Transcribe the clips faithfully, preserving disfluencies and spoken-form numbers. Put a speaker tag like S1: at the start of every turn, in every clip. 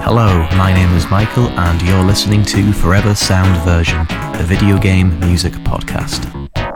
S1: Hello, my name is Michael and you're listening to Forever Sound Version, a video game music podcast.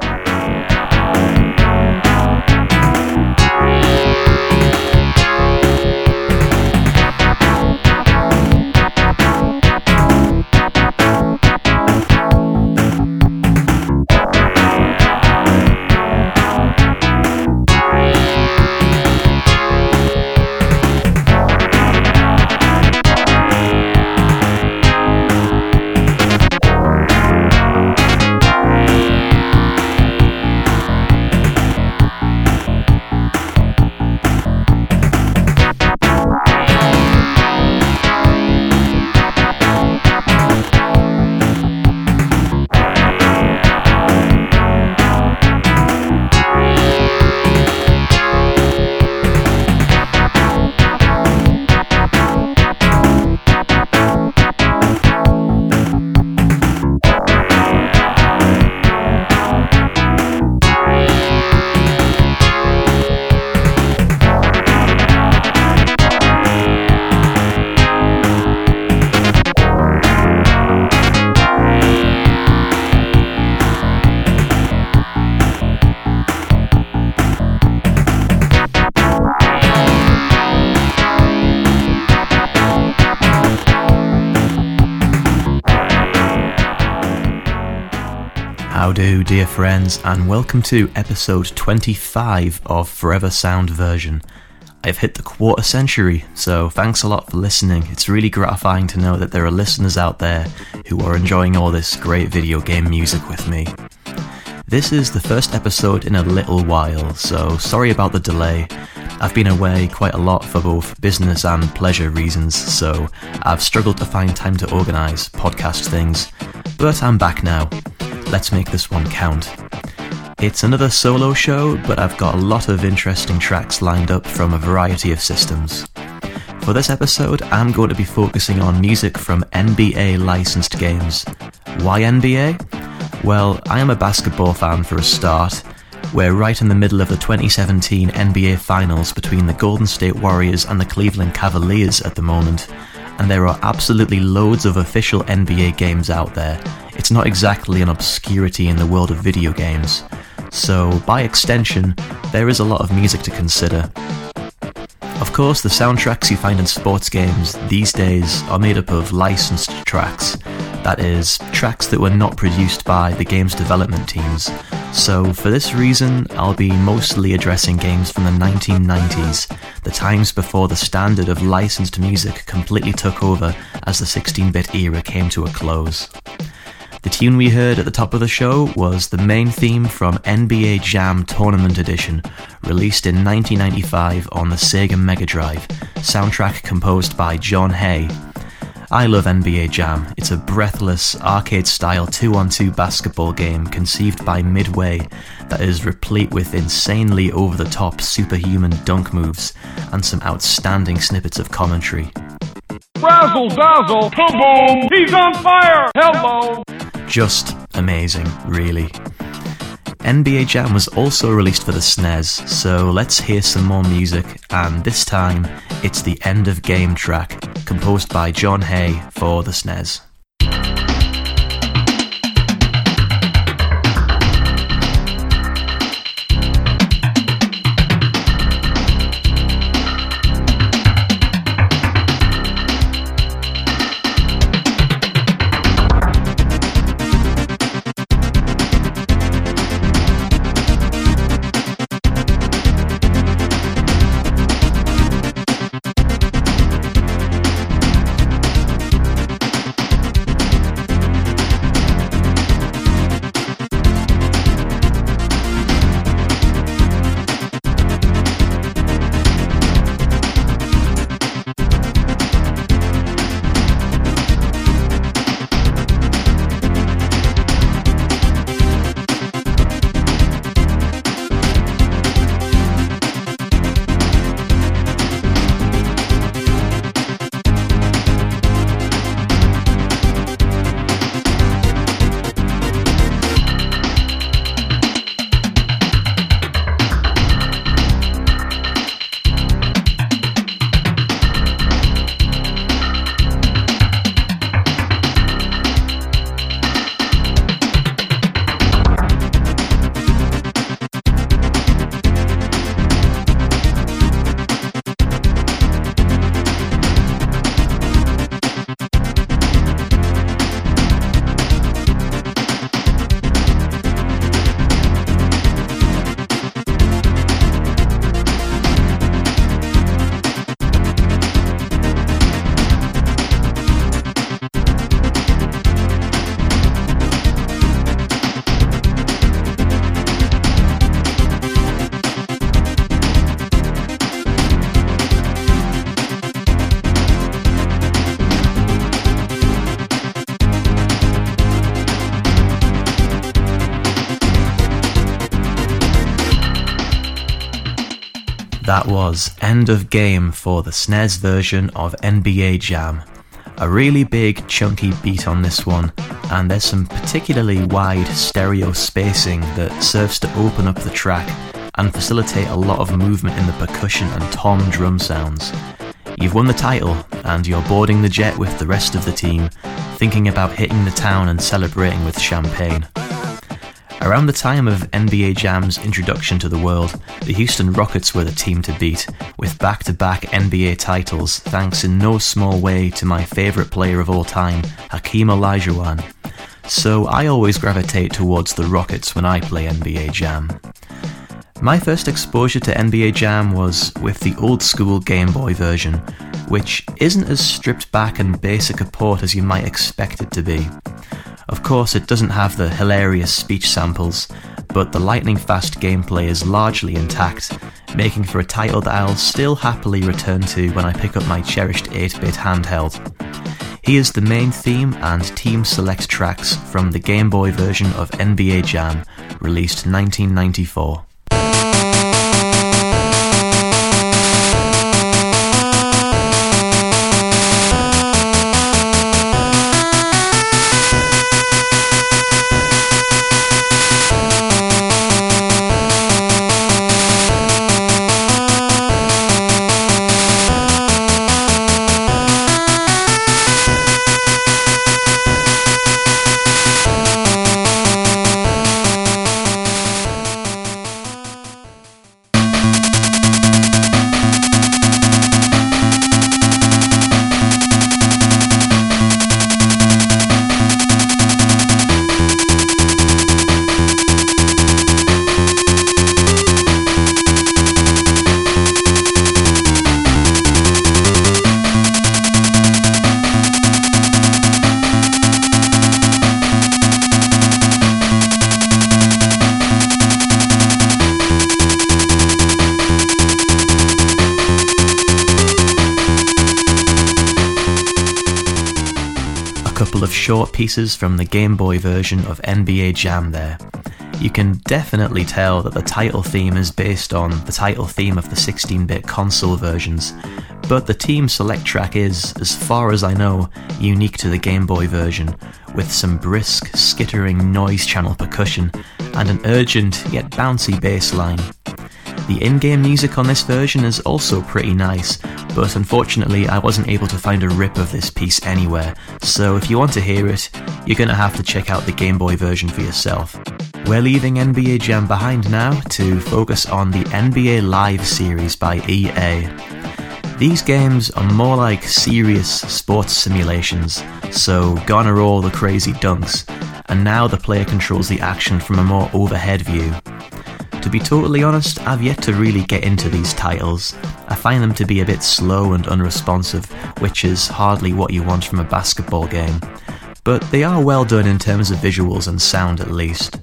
S1: Howdo, dear friends, and welcome to episode twenty-five of Forever Sound Version. I've hit the quarter century, so thanks a lot for listening. It's really gratifying to know that there are listeners out there who are enjoying all this great video game music with me. This is the first episode in a little while, so sorry about the delay. I've been away quite a lot for both business and pleasure reasons, so I've struggled to find time to organise podcast things, but I'm back now. Let's make this one count. It's another solo show, but I've got a lot of interesting tracks lined up from a variety of systems. For this episode, I'm going to be focusing on music from N B A licensed games. Why N B A? Well, I am a basketball fan for a start. We're right in the middle of the twenty seventeen N B A Finals between the Golden State Warriors and the Cleveland Cavaliers at the moment, and there are absolutely loads of official N B A games out there. It's not exactly an obscurity in the world of video games, so by extension, there is a lot of music to consider. Of course, the soundtracks you find in sports games these days are made up of licensed tracks, that is, tracks that were not produced by the game's development teams. So for this reason, I'll be mostly addressing games from the nineteen nineties, the times before the standard of licensed music completely took over as the sixteen-bit era came to a close. The tune we heard at the top of the show was the main theme from N B A Jam Tournament Edition, released in nineteen ninety-five on the Sega Mega Drive, soundtrack composed by John Hay. I love N B A Jam. It's a breathless, arcade-style two-on-two basketball game conceived by Midway that is replete with insanely over-the-top superhuman dunk moves and some outstanding snippets of commentary.
S2: Razzle dazzle, kaboom, he's on fire, hello!
S1: Just amazing, really. N B A Jam was also released for the S N E S, so let's hear some more music, and this time it's the End of Game track, composed by John Hay for the S N E S. That was End of Game for the S N E S version of N B A Jam. A really big, chunky beat on this one, and there's some particularly wide stereo spacing that serves to open up the track and facilitate a lot of movement in the percussion and tom drum sounds. You've won the title, and you're boarding the jet with the rest of the team, thinking about hitting the town and celebrating with champagne. Around the time of N B A Jam's introduction to the world, the Houston Rockets were the team to beat, with back-to-back N B A titles thanks in no small way to my favourite player of all time, Hakeem Olajuwon. So I always gravitate towards the Rockets when I play N B A Jam. My first exposure to N B A Jam was with the old-school Game Boy version, which isn't as stripped back and basic a port as you might expect it to be. Of course, it doesn't have the hilarious speech samples, but the lightning-fast gameplay is largely intact, making for a title that I'll still happily return to when I pick up my cherished eight-bit handheld. Here's the main theme and team select tracks from the Game Boy version of N B A Jam, released nineteen ninety-four. Couple of short pieces from the Game Boy version of N B A Jam there. You can definitely tell that the title theme is based on the title theme of the sixteen-bit console versions, but the team select track is, as far as I know, unique to the Game Boy version, with some brisk, skittering noise channel percussion and an urgent yet bouncy bass line. The in-game music on this version is also pretty nice, but unfortunately I wasn't able to find a rip of this piece anywhere, so if you want to hear it, you're gonna have to check out the Game Boy version for yourself. We're leaving N B A Jam behind now to focus on the N B A Live series by E A. These games are more like serious sports simulations, so gone are all the crazy dunks, and now the player controls the action from a more overhead view. To be totally honest, I've yet to really get into these titles. I find them to be a bit slow and unresponsive, which is hardly what you want from a basketball game. But they are well done in terms of visuals and sound at least.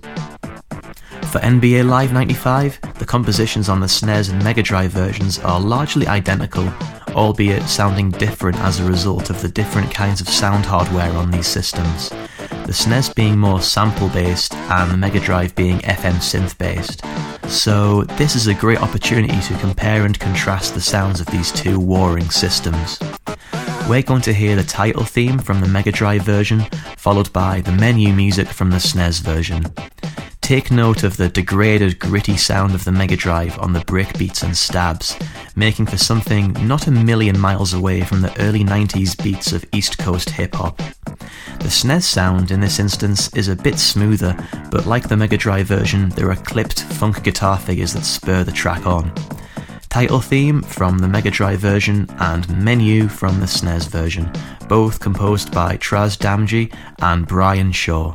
S1: For N B A Live ninety-five, the compositions on the S N E S and Mega Drive versions are largely identical, albeit sounding different as a result of the different kinds of sound hardware on these systems. The S N E S being more sample-based and the Mega Drive being F M synth-based. So this is a great opportunity to compare and contrast the sounds of these two warring systems. We're going to hear the title theme from the Mega Drive version, followed by the menu music from the S N E S version. Take note of the degraded, gritty sound of the Mega Drive on the breakbeats and stabs, making for something not a million miles away from the early nineties beats of East Coast hip-hop. The S N E S sound in this instance is a bit smoother, but like the Mega Drive version, there are clipped funk guitar figures that spur the track on. Title theme from the Mega Drive version and menu from the S N E S version, both composed by Traz Damji and Brian Shaw.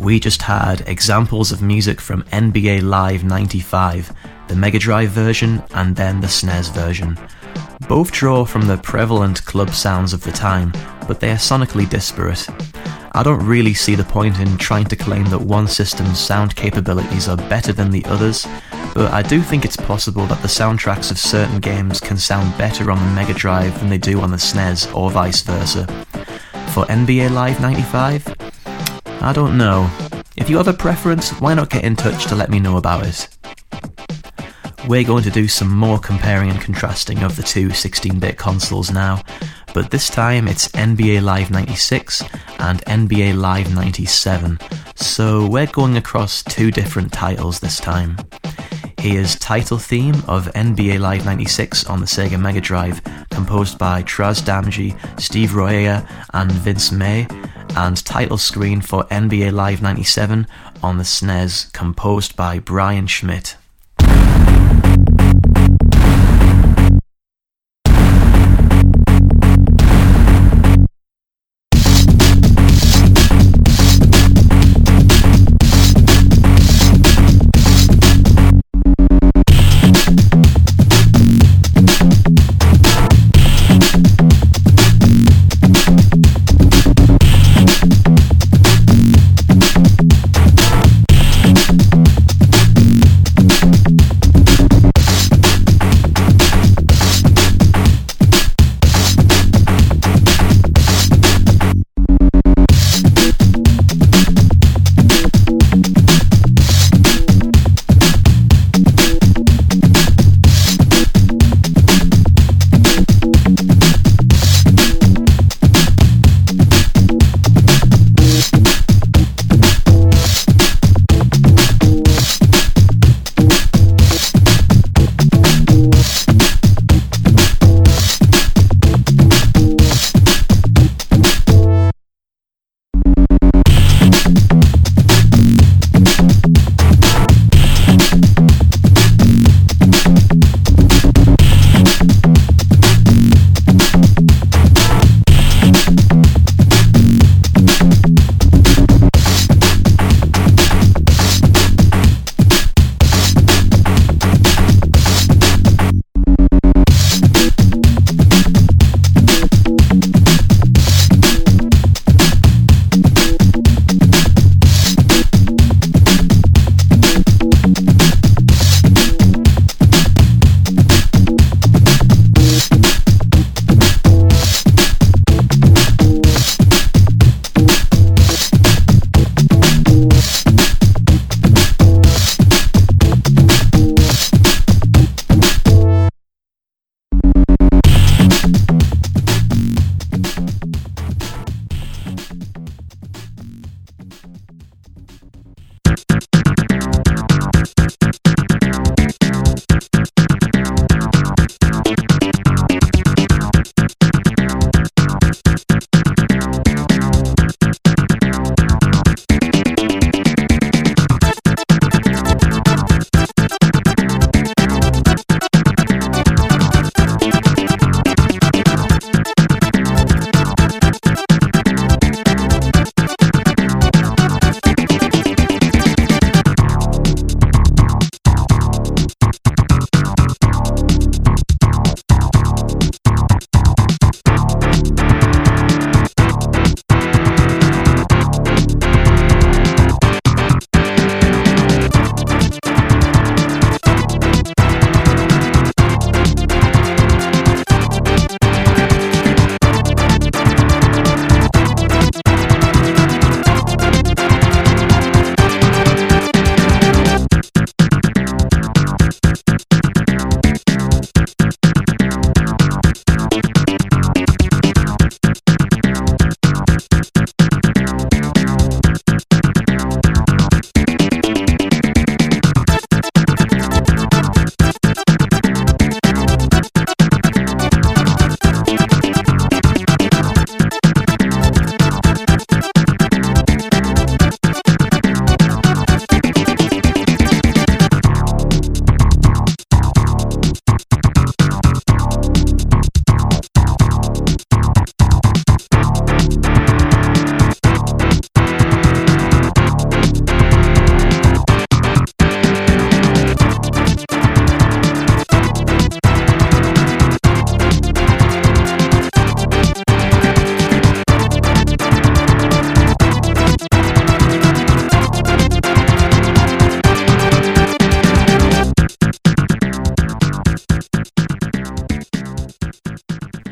S1: We just had examples of music from N B A Live ninety-five, the Mega Drive version and then the S N E S version. Both draw from the prevalent club sounds of the time, but they are sonically disparate. I don't really see the point in trying to claim that one system's sound capabilities are better than the others, but I do think it's possible that the soundtracks of certain games can sound better on the Mega Drive than they do on the S N E S, or vice versa. For N B A Live ninety-five? I don't know. If you have a preference, why not get in touch to let me know about it? We're going to do some more comparing and contrasting of the two sixteen-bit consoles now, but this time it's N B A Live ninety-six and N B A Live ninety-seven, so we're going across two different titles this time. Here's title theme of N B A Live ninety-six on the Sega Mega Drive, composed by Traz Damji, Steve Royer and Vince May, and title screen for N B A Live ninety-seven on the S N E S, composed by Brian Schmidt.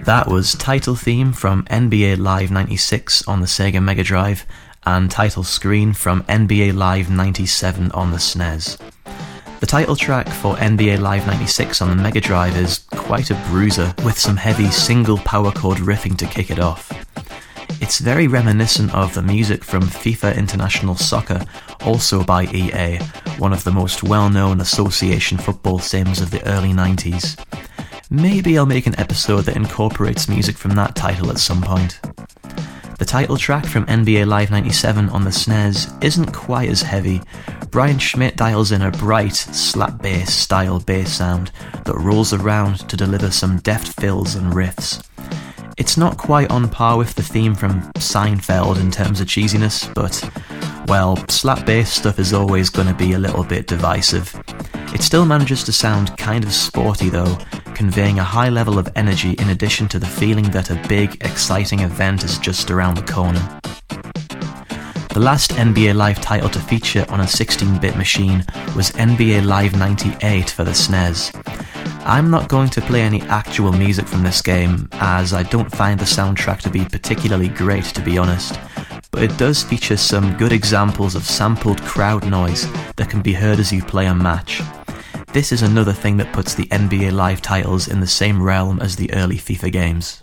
S1: That was title theme from N B A Live ninety-six on the Sega Mega Drive and title screen from N B A Live ninety-seven on the S N E S. The title track for N B A Live ninety-six on the Mega Drive is quite a bruiser, with some heavy single power chord riffing to kick it off. It's very reminiscent of the music from FIFA International Soccer, also by E A, one of the most well-known association football sims of the early nineties. Maybe I'll make an episode that incorporates music from that title at some point. The title track from N B A Live ninety-seven on the S N E S isn't quite as heavy. Brian Schmidt dials in a bright, slap bass style bass sound that rolls around to deliver some deft fills and riffs. It's not quite on par with the theme from Seinfeld in terms of cheesiness, but, well, slap bass stuff is always going to be a little bit divisive. It still manages to sound kind of sporty though, conveying a high level of energy in addition to the feeling that a big, exciting event is just around the corner. The last N B A Live title to feature on a sixteen-bit machine was N B A Live ninety-eight for the S N E S. I'm not going to play any actual music from this game, as I don't find the soundtrack to be particularly great, to be honest, but it does feature some good examples of sampled crowd noise that can be heard as you play a match. This is another thing that puts the N B A Live titles in the same realm as the early FIFA games.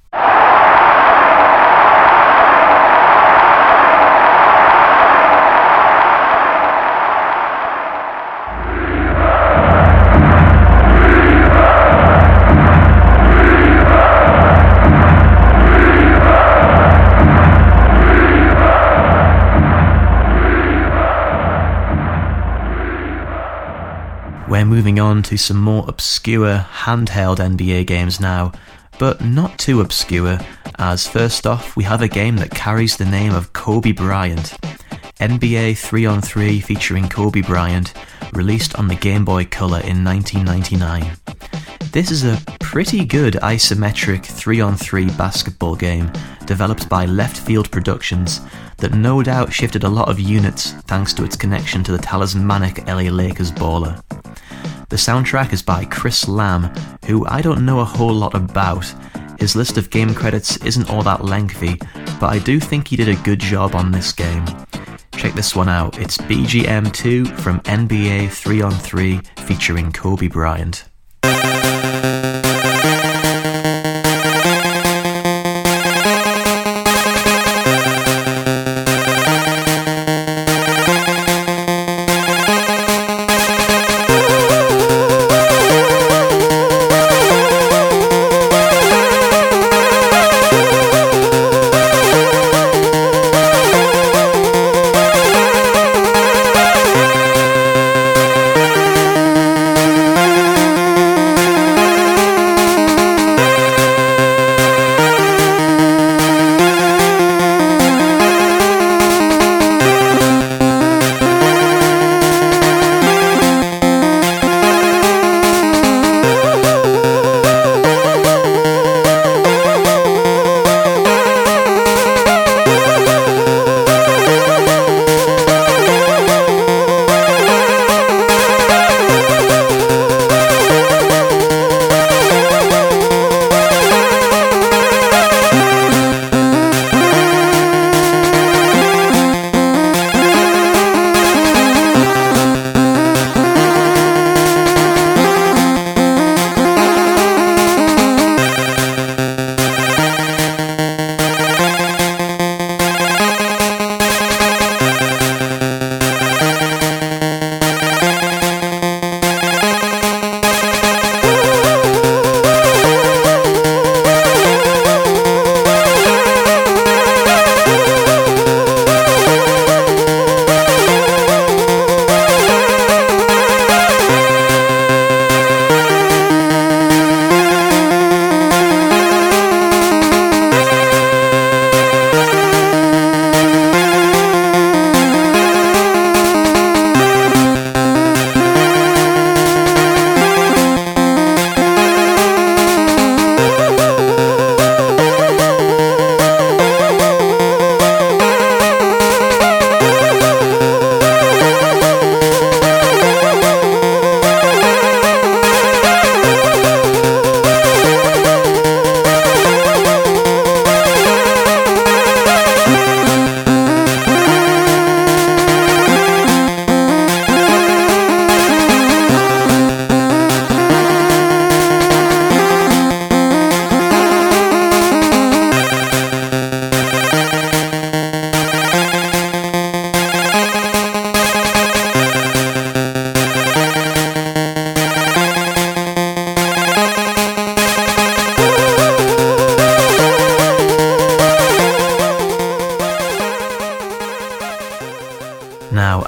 S1: We're moving on to some more obscure handheld N B A games now, but not too obscure, as first off we have a game that carries the name of Kobe Bryant. N B A three on three featuring Kobe Bryant, released on the Game Boy Color in nineteen ninety-nine. This is a pretty good isometric three on three basketball game, developed by Left Field Productions, that no doubt shifted a lot of units thanks to its connection to the talismanic L A Lakers baller. The soundtrack is by Chris Lamb, who I don't know a whole lot about. His list of game credits isn't all that lengthy, but I do think he did a good job on this game. Check this one out, it's B G M two from N B A three on three featuring Kobe Bryant.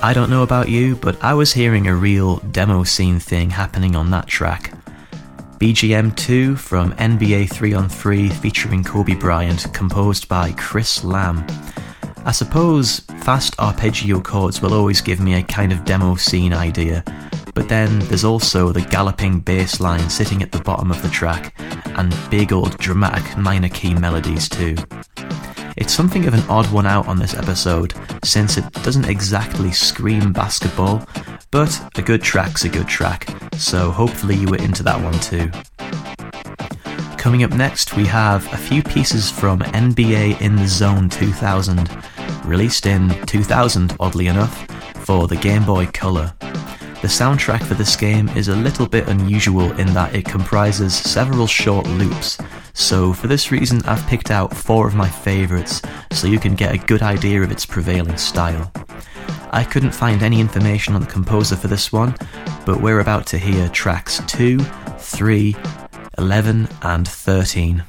S1: I don't know about you, but I was hearing a real demo scene thing happening on that track. B G M two from N B A three on three featuring Kobe Bryant, composed by Chris Lamb. I suppose fast arpeggio chords will always give me a kind of demo scene idea, but then there's also the galloping bass line sitting at the bottom of the track, and big old dramatic minor key melodies too. It's something of an odd one out on this episode, since it doesn't exactly scream basketball, but a good track's a good track, so hopefully you were into that one too. Coming up next, we have a few pieces from N B A In The Zone two thousand, released in two thousand, oddly enough, for the Game Boy Color. The soundtrack for this game is a little bit unusual in that it comprises several short loops, so for this reason I've picked out four of my favourites so you can get a good idea of its prevailing style. I couldn't find any information on the composer for this one, but we're about to hear tracks two, three, eleven and thirteen.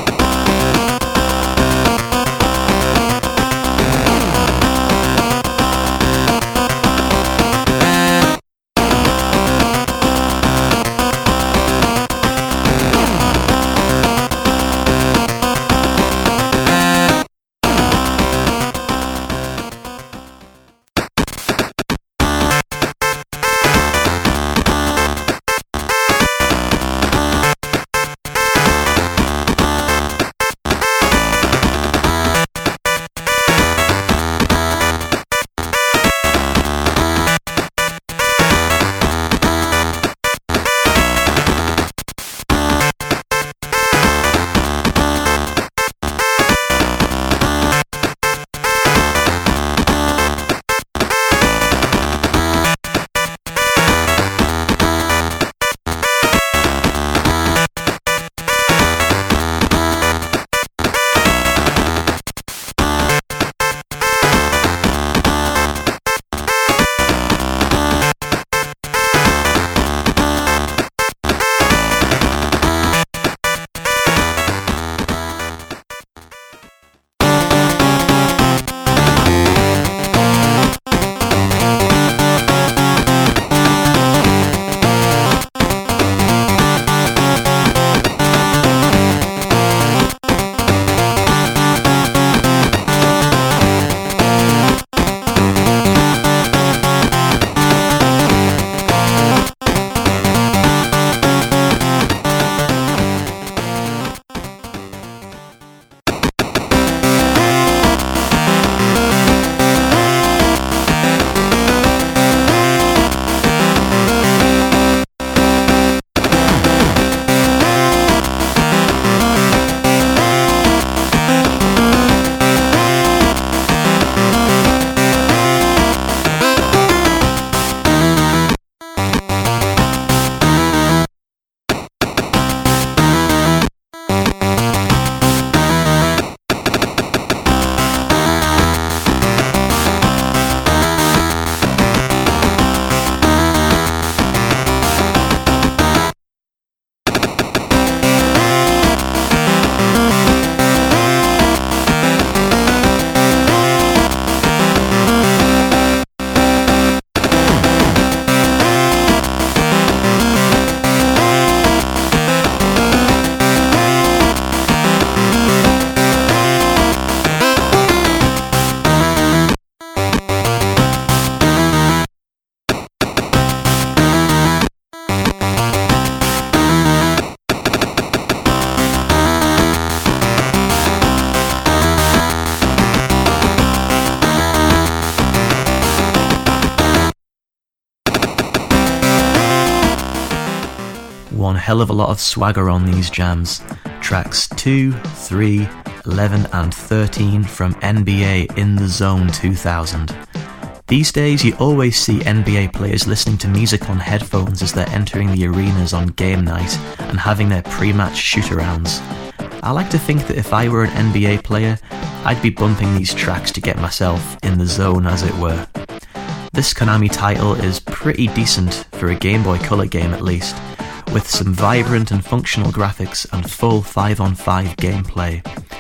S1: One hell of a lot of swagger on these jams. Tracks two, three, eleven and thirteen from N B A In The Zone two thousand. These days you always see N B A players listening to music on headphones as they're entering the arenas on game night and having their pre-match shoot-arounds. I like to think that if I were an N B A player, I'd be bumping these tracks to get myself in the zone, as it were. This Konami title is pretty decent for a Game Boy Color game at least, with some vibrant and functional graphics and full five on five gameplay.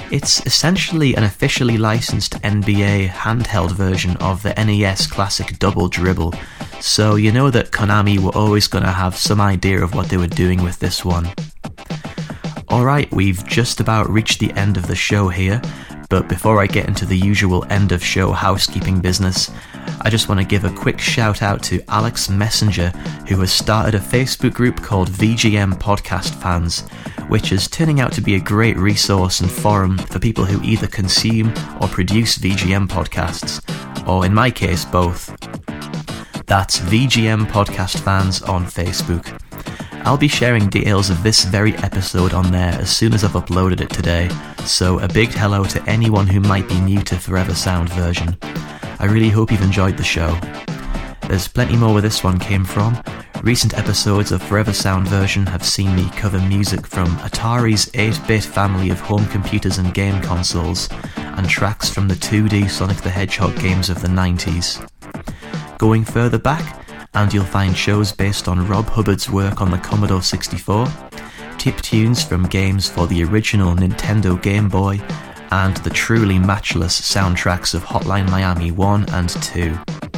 S1: It's essentially an officially licensed N B A handheld version of the N E S classic Double Dribble, so you know that Konami were always going to have some idea of what they were doing with this one. Alright, we've just about reached the end of the show here, but before I get into the usual end of show housekeeping business, I just want to give a quick shout out to Alex Messenger, who has started a Facebook group called V G M Podcast Fans, which is turning out to be a great resource and forum for people who either consume or produce V G M podcasts, or in my case, both. That's V G M Podcast Fans on Facebook. I'll be sharing details of this very episode on there as soon as I've uploaded it today, so a big hello to anyone who might be new to Forever Sound version. I really hope you've enjoyed the show. There's plenty more where this one came from. Recent episodes of Forever Sound version have seen me cover music from Atari's eight-bit family of home computers and game consoles, and tracks from the two D Sonic the Hedgehog games of the nineties. Going further back, and you'll find shows based on Rob Hubbard's work on the Commodore sixty-four, tip tunes from games for the original Nintendo Game Boy, and the truly matchless soundtracks of Hotline Miami one and two.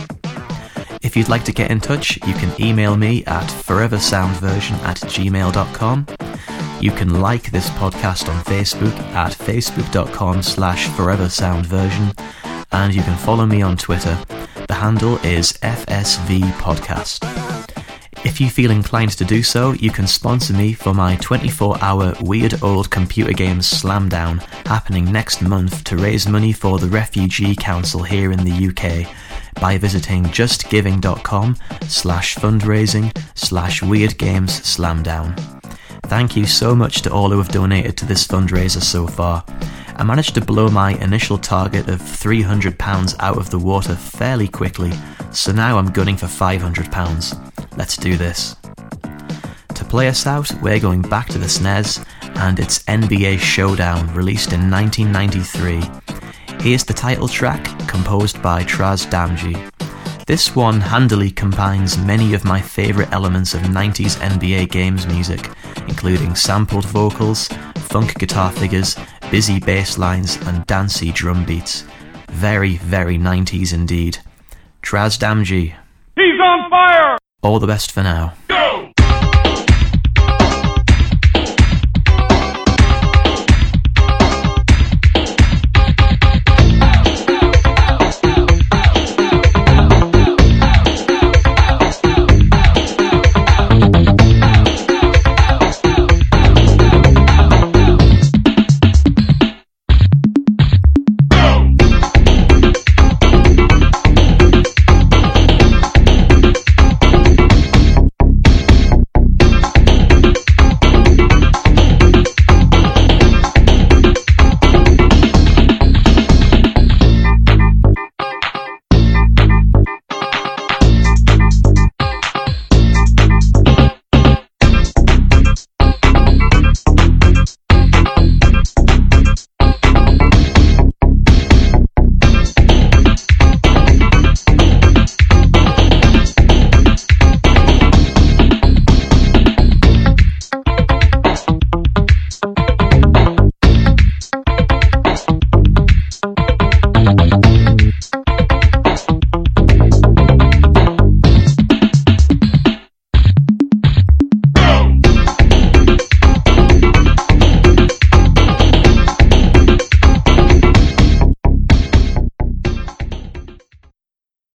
S1: If you'd like to get in touch, you can email me at foreversoundversion at gmail dot com. You can like this podcast on Facebook at facebook.com slash foreversoundversion, and you can follow me on Twitter. The handle is F S V Podcast. If you feel inclined to do so, you can sponsor me for my twenty-four hour Weird Old Computer Games Slamdown happening next month to raise money for the Refugee Council here in the U K by visiting justgiving.com slash fundraising slash Weird Games Slamdown. Thank you so much to all who have donated to this fundraiser so far. I managed to blow my initial target of three hundred pounds out of the water fairly quickly, so now I'm gunning for five hundred pounds. Let's do this. To play us out, we're going back to the S N E S and its N B A Showdown, released in nineteen ninety-three. Here's the title track, composed by Traz Damji. This one handily combines many of my favourite elements of nineties N B A games music, including sampled vocals, funk guitar figures, busy bass lines, and dancey drum beats. Very, very nineties indeed. Traz Damji.
S2: He's on fire!
S1: All the best for now.
S2: Go!